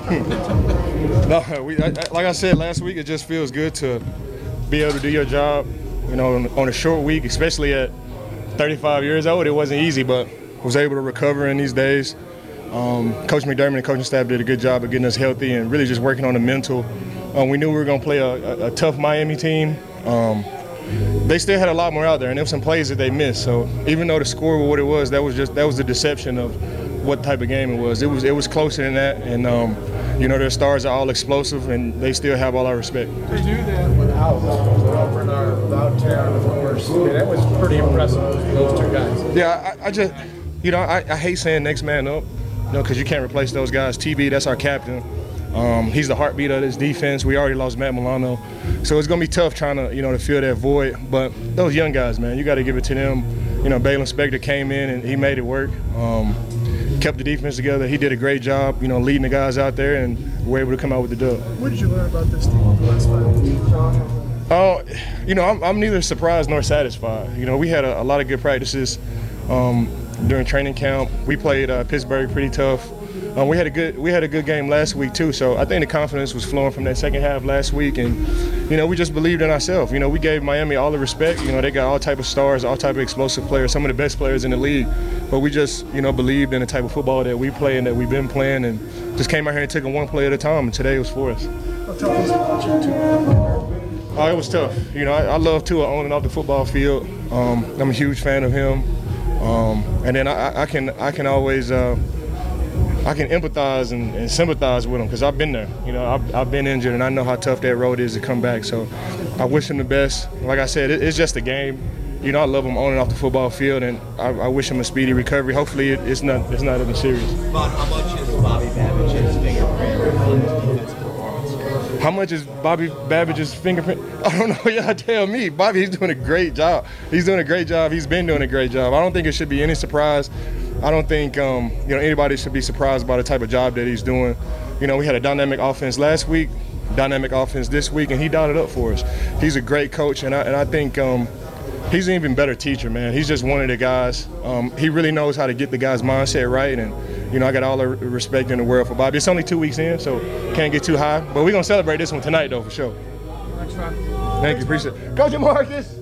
No, like I said last week, it just feels good to be able to do your job, you know, on a short week, especially at 35 years old. It wasn't easy, but was able to recover in these days. Coach McDermott and coaching staff did a good job of getting us healthy and really just working on the mental. We knew we were going to play a tough Miami team. They still had a lot more out there, and there were some plays that they missed. So even though the score was what it was, that was the deception of what type of game it was. It was closer than that, and you know, their stars are all explosive, and they still have all our respect. To do that without Bernard, without Taron, of course, that was pretty impressive. Those two guys. Yeah, I just, you know, I hate saying next man up, you know, because you can't replace those guys. TB, that's our captain. He's the heartbeat of this defense. We already lost Matt Milano, so it's gonna be tough trying to, you know, to fill that void. But those young guys, man, you got to give it to them. You know, Baylon Spector came in and he made it work. Kept the defense together. He did a great job, you know, leading the guys out there, and we were able to come out with the dub. What did you learn about this team over the last 5 weeks? You know, I'm neither surprised nor satisfied. You know, we had a lot of good practices during training camp. We played Pittsburgh pretty tough. We had a good game last week too. So I think the confidence was flowing from that second half last week, and you know, we just believed in ourselves. You know, we gave Miami all the respect. You know, they got all type of stars, all type of explosive players, some of the best players in the league. But we just, you know, believed in the type of football that we play and that we've been playing, and just came out here and took it one play at a time. And today was for us. How tough was it watching Tua? Oh, it was tough. You know, I love Tua on and off the football field. I'm a huge fan of him. And then I can always I can empathize and sympathize with him because I've been there. You know, I've been injured, and I know how tough that road is to come back. So I wish him the best. Like I said, it's just a game. You know, I love him on and off the football field, and I wish him a speedy recovery. Hopefully, it's not anything serious. Vaughn, how much is Bobby Babbage's fingerprint on his defensive performance? How much is Bobby Babbage's fingerprint? I don't know. Y'all tell me. Bobby's doing a great job. He's doing a great job. He's been doing a great job. I don't think it should be any surprise. I don't think you know, anybody should be surprised by the type of job that he's doing. You know, we had a dynamic offense last week, dynamic offense this week, and he dialed it up for us. He's a great coach, and I think he's an even better teacher, man. He's just one of the guys. He really knows how to get the guy's mindset right, and you know, I got all the respect in the world for Bobby. It's only 2 weeks in, so can't get too high. But we're gonna celebrate this one tonight, though, for sure. Thanks, Ron. Thank you, appreciate it. Coach Marcus.